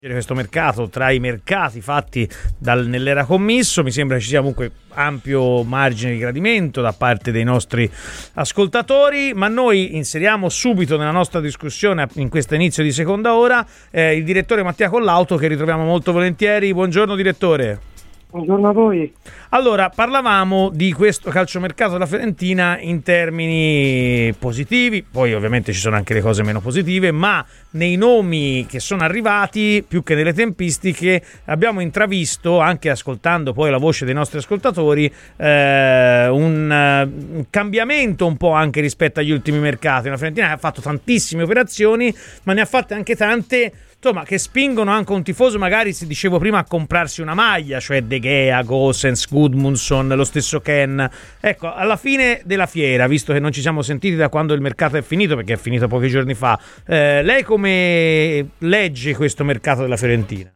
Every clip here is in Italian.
questo mercato tra i mercati fatti nell'era commisso. Mi sembra ci sia comunque ampio margine di gradimento da parte dei nostri ascoltatori, ma noi inseriamo subito nella nostra discussione in questo inizio di seconda ora il direttore Mattia Collauto, che ritroviamo molto volentieri. Buongiorno direttore. Buongiorno a voi. Allora, parlavamo di questo calciomercato della Fiorentina in termini positivi, poi ovviamente ci sono anche le cose meno positive, ma nei nomi che sono arrivati, più che nelle tempistiche, abbiamo intravisto, anche ascoltando poi la voce dei nostri ascoltatori, un cambiamento un po' anche rispetto agli ultimi mercati. La Fiorentina ha fatto tantissime operazioni, ma ne ha fatte anche tante, insomma, che spingono anche un tifoso, magari, si dicevo prima, a comprarsi una maglia, cioè De Gea, Gosens, Gudmundsson, lo stesso Ken. Ecco, alla fine della fiera, visto che non ci siamo sentiti da quando il mercato è finito, perché è finito pochi giorni fa, lei come legge questo mercato della Fiorentina?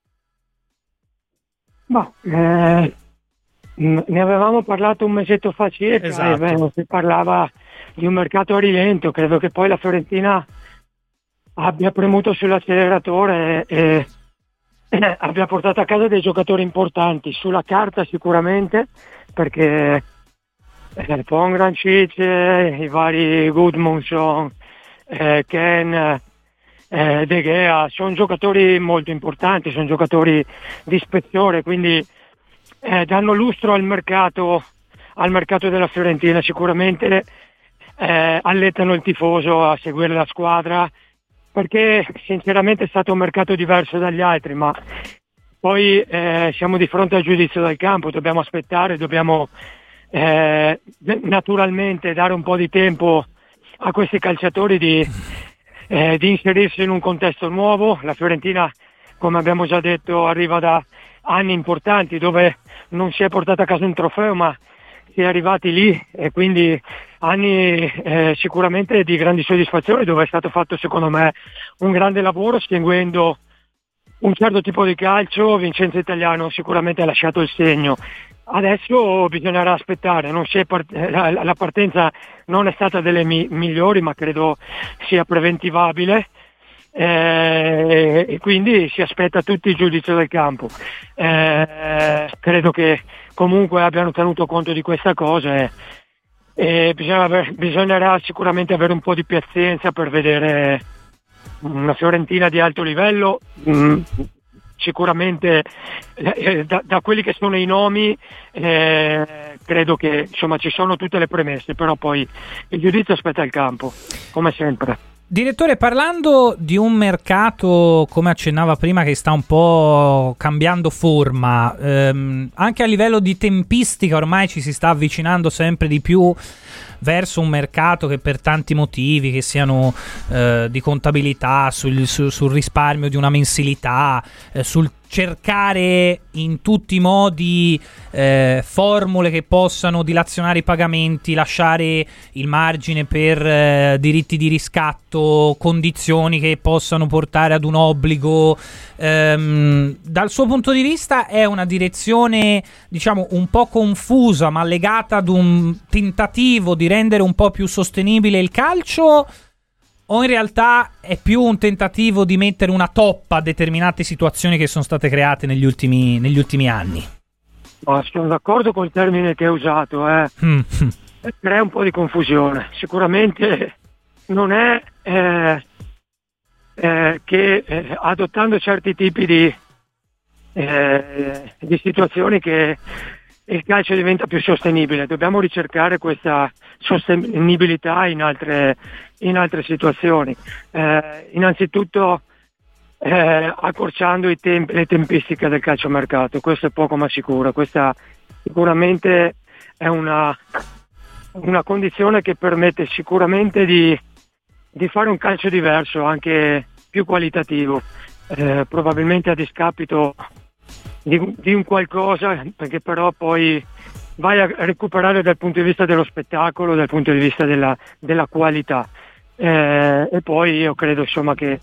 Ne avevamo parlato un mesetto fa circa, esatto. Si parlava di un mercato a rilento. Credo che poi la Fiorentina abbia premuto sull'acceleratore e abbia portato a casa dei giocatori importanti sulla carta, sicuramente, perché Pongrancic, i vari Gudmundsson, Ken, De Gea sono giocatori molto importanti, sono giocatori di spessore, quindi danno lustro al mercato della Fiorentina. Sicuramente allettano il tifoso a seguire la squadra, perché sinceramente è stato un mercato diverso dagli altri, ma poi siamo di fronte al giudizio del campo, dobbiamo aspettare, dobbiamo naturalmente dare un po' di tempo a questi calciatori di inserirsi in un contesto nuovo. La Fiorentina, come abbiamo già detto, arriva da anni importanti dove non si è portata a casa un trofeo, ma si è arrivati lì, e quindi anni sicuramente di grandi soddisfazioni, dove è stato fatto, secondo me, un grande lavoro seguendo un certo tipo di calcio. Vincenzo Italiano sicuramente ha lasciato il segno. Adesso bisognerà aspettare, la partenza non è stata delle migliori, ma credo sia preventivabile, e quindi si aspetta tutti il giudizio del campo. Credo che comunque abbiano tenuto conto di questa cosa, e bisognerà sicuramente avere un po' di pazienza per vedere una Fiorentina di alto livello. Sicuramente da quelli che sono i nomi, credo che insomma ci sono tutte le premesse, però poi il giudizio aspetta il campo, come sempre. Direttore, parlando di un mercato, come accennava prima, che sta un po' cambiando forma, anche a livello di tempistica ormai ci si sta avvicinando sempre di più verso un mercato che, per tanti motivi, che siano di contabilità, sul risparmio di una mensilità, sul cercare in tutti i modi formule che possano dilazionare i pagamenti, lasciare il margine per diritti di riscatto, condizioni che possano portare ad un obbligo. Dal suo punto di vista è una direzione, diciamo, un po' confusa, ma legata ad un tentativo di rendere un po' più sostenibile il calcio, o in realtà è più un tentativo di mettere una toppa a determinate situazioni che sono state create negli ultimi anni? Sono d'accordo col termine che hai usato, crea un po' di confusione. Sicuramente non è che adottando certi tipi di situazioni che il calcio diventa più sostenibile. Dobbiamo ricercare questa sostenibilità in altre situazioni, innanzitutto accorciando le tempistiche del calciomercato. Questo è poco ma sicuro. Questa sicuramente è una condizione che permette sicuramente di fare un calcio diverso, anche più qualitativo, probabilmente a discapito di un qualcosa, perché però poi vai a recuperare dal punto di vista dello spettacolo, dal punto di vista della qualità, e poi io credo, insomma, che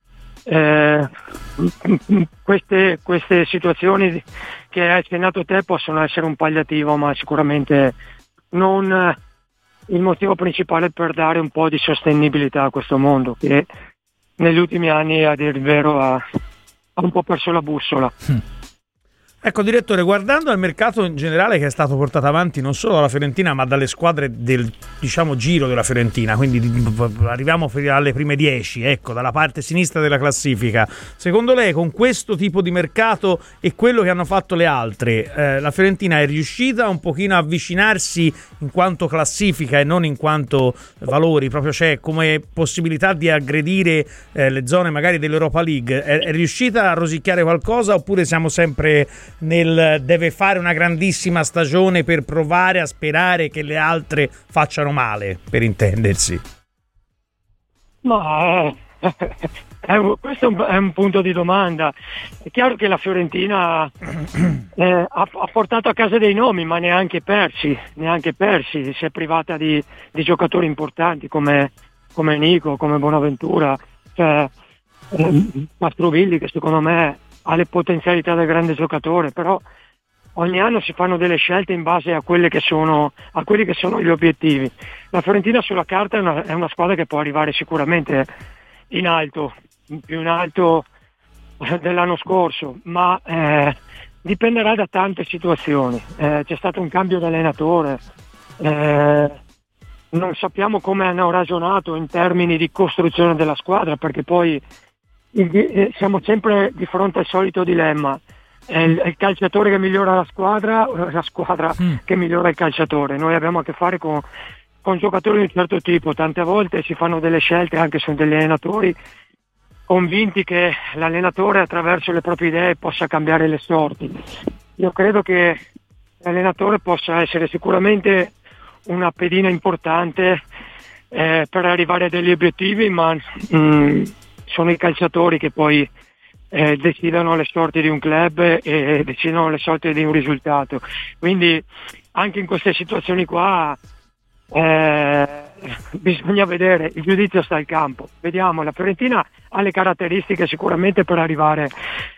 queste situazioni che hai accennato te possono essere un palliativo, ma sicuramente non il motivo principale per dare un po' di sostenibilità a questo mondo che negli ultimi anni, a dir il vero, ha un po' perso la bussola. Ecco, direttore, guardando al mercato in generale che è stato portato avanti non solo dalla Fiorentina ma dalle squadre del, diciamo, giro della Fiorentina, quindi arriviamo alle prime 10, ecco, dalla parte sinistra della classifica, secondo lei con questo tipo di mercato e quello che hanno fatto le altre, la Fiorentina è riuscita un pochino a avvicinarsi in quanto classifica e non in quanto valori, proprio c'è come possibilità di aggredire le zone magari dell'Europa League, è riuscita a rosicchiare qualcosa oppure siamo sempre deve fare una grandissima stagione per provare a sperare che le altre facciano male, per intendersi? Ma questo è un punto di domanda. È chiaro che la Fiorentina ha portato a casa dei nomi, ma neanche persi, si è privata di giocatori importanti come Nico, come Bonaventura, cioè Mastrovilli, che secondo me ha le potenzialità del grande giocatore, però ogni anno si fanno delle scelte in base a quelli che sono gli obiettivi. La Fiorentina sulla carta è una squadra che può arrivare sicuramente in alto, più in alto dell'anno scorso, ma dipenderà da tante situazioni. C'è stato un cambio di allenatore, non sappiamo come hanno ragionato in termini di costruzione della squadra, perché poi siamo sempre di fronte al solito dilemma: è il calciatore che migliora la squadra o la squadra che migliora il calciatore? Noi abbiamo a che fare con giocatori di un certo tipo, tante volte si fanno delle scelte anche su degli allenatori convinti che l'allenatore attraverso le proprie idee possa cambiare le sorti. Io credo che l'allenatore possa essere sicuramente una pedina importante per arrivare a degli obiettivi, ma sono i calciatori che poi decidono le sorti di un club e decidono le sorti di un risultato. Quindi anche in queste situazioni qua bisogna vedere, il giudizio sta al campo. Vediamo, la Fiorentina ha le caratteristiche sicuramente per arrivare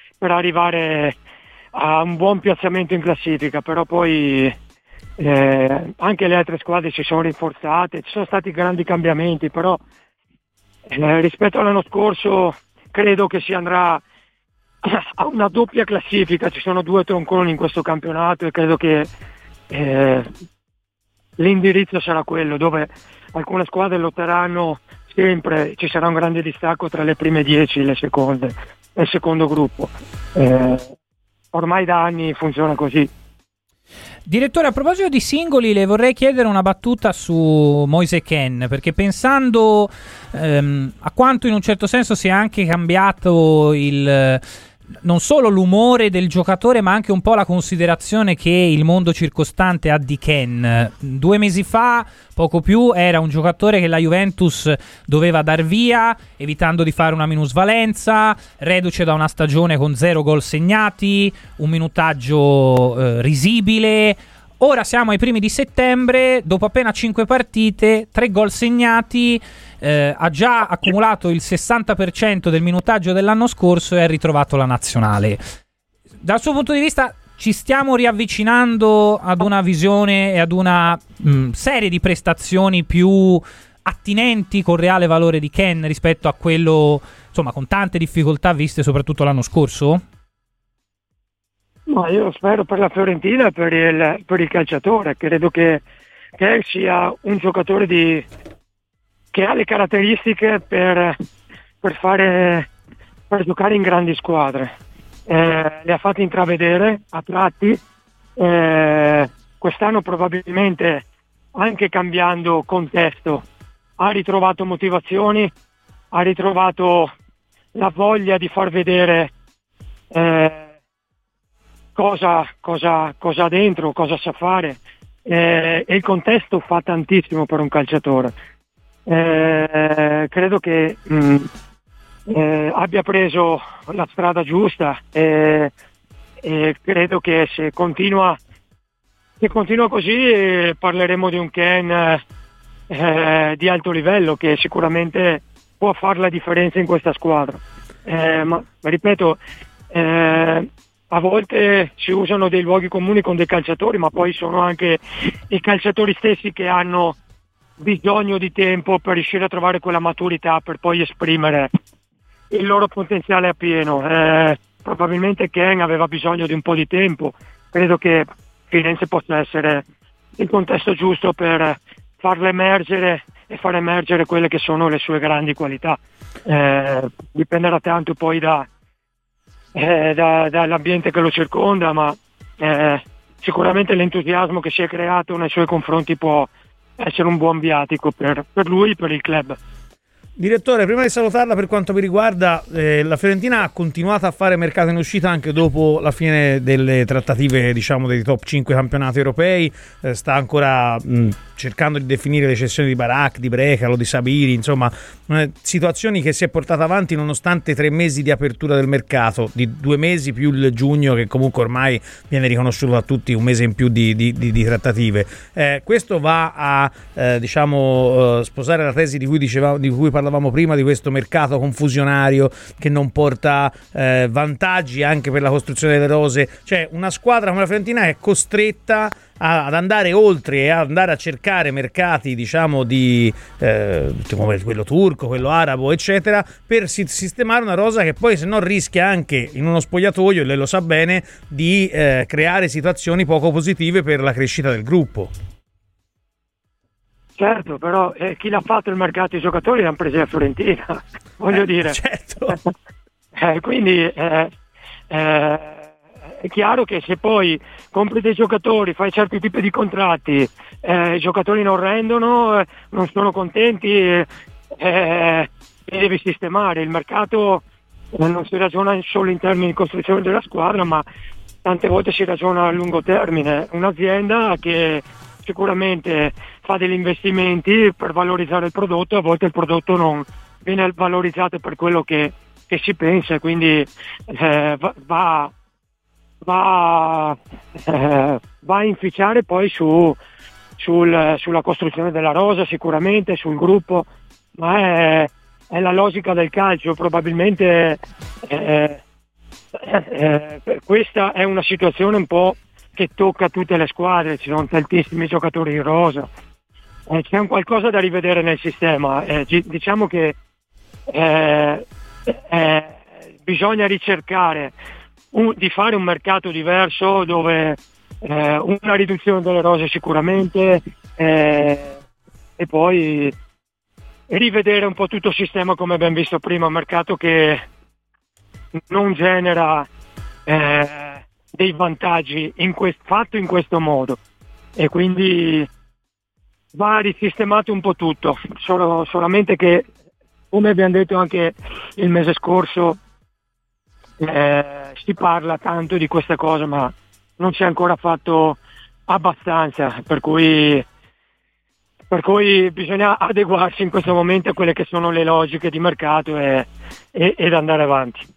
a un buon piazzamento in classifica, però poi anche le altre squadre si sono rinforzate, ci sono stati grandi cambiamenti, però rispetto all'anno scorso credo che si andrà a una doppia classifica, ci sono 2 tronconi in questo campionato e credo che l'indirizzo sarà quello, dove alcune squadre lotteranno sempre, ci sarà un grande distacco tra le prime 10 e le seconde e il secondo gruppo. Ormai da anni funziona così. Direttore, a proposito di singoli, le vorrei chiedere una battuta su Moise Kean, perché pensando a quanto in un certo senso sia anche cambiato non solo l'umore del giocatore, ma anche un po' la considerazione che il mondo circostante ha di Kean. 2 mesi fa, poco più, era un giocatore che la Juventus doveva dar via, evitando di fare una minusvalenza, reduce da una stagione con 0 gol segnati, un minutaggio risibile. Ora siamo ai primi di settembre, dopo appena 5 partite, 3 gol segnati, ha già accumulato il 60% del minutaggio dell'anno scorso e ha ritrovato la nazionale. Dal suo punto di vista ci stiamo riavvicinando ad una visione e ad una serie di prestazioni più attinenti col reale valore di Kean rispetto a quello, insomma, con tante difficoltà viste soprattutto l'anno scorso? Ma io spero per la Fiorentina e per il calciatore. Credo che sia un giocatore che ha le caratteristiche per giocare in grandi squadre. Le ha fatte intravedere a tratti. Quest'anno probabilmente, anche cambiando contesto, ha ritrovato motivazioni, ha ritrovato la voglia di far vedere cosa ha dentro, cosa sa fare, e il contesto fa tantissimo per un calciatore. Credo che abbia preso la strada giusta e credo che se continua così parleremo di un Kean di alto livello, che sicuramente può fare la differenza in questa squadra. Ma ripeto, a volte si usano dei luoghi comuni con dei calciatori, ma poi sono anche i calciatori stessi che hanno bisogno di tempo per riuscire a trovare quella maturità per poi esprimere il loro potenziale appieno. probabilmente Ken aveva bisogno di un po' di tempo. Credo che Firenze possa essere il contesto giusto per farle emergere e far emergere quelle che sono le sue grandi qualità. Dipenderà tanto poi dall'ambiente che lo circonda, ma sicuramente l'entusiasmo che si è creato nei suoi confronti può essere un buon viatico per lui e per il club. Direttore, prima di salutarla, per quanto mi riguarda, la Fiorentina ha continuato a fare mercato in uscita anche dopo la fine delle trattative, diciamo, dei top 5 campionati europei. Sta ancora cercando di definire le cessioni di Barak, di Brecalo, di Sabiri, insomma, situazioni che si è portata avanti nonostante 3 mesi di apertura del mercato, di 2 mesi più il giugno, che comunque ormai viene riconosciuto a tutti, un mese in più di trattative. Questo va a sposare la tesi di cui parlavamo prima, di questo mercato confusionario che non porta vantaggi anche per la costruzione delle rose. Cioè, una squadra come la Fiorentina è costretta ad andare oltre e ad andare a cercare mercati, diciamo, come quello turco, quello arabo, eccetera, per sistemare una rosa che poi, se no, rischia anche in uno spogliatoio, e lei lo sa bene, di creare situazioni poco positive per la crescita del gruppo. Certo, però chi l'ha fatto il mercato dei giocatori l'hanno presi la Fiorentina, voglio dire. Certo. Quindi è chiaro che se poi compri dei giocatori, fai certi tipi di contratti, i giocatori non rendono, non sono contenti, li devi sistemare. Il mercato non si ragiona solo in termini di costruzione della squadra, ma tante volte si ragiona a lungo termine. Un'azienda che sicuramente fa degli investimenti per valorizzare il prodotto, a volte il prodotto non viene valorizzato per quello che si pensa, quindi va a inficiare poi sulla costruzione della rosa, sicuramente sul gruppo, ma è la logica del calcio. Probabilmente questa è una situazione un po' che tocca tutte le squadre, ci sono tantissimi giocatori in rosa, c'è un qualcosa da rivedere nel sistema, diciamo che bisogna ricercare di fare un mercato diverso, dove una riduzione delle rose sicuramente, e poi rivedere un po' tutto il sistema, come abbiamo visto prima, un mercato che non genera dei vantaggi fatto in questo modo, e quindi va risistemato un po' tutto, solamente che, come abbiamo detto anche il mese scorso, si parla tanto di questa cosa, ma non si è ancora fatto abbastanza, per cui bisogna adeguarsi in questo momento a quelle che sono le logiche di mercato ed andare avanti.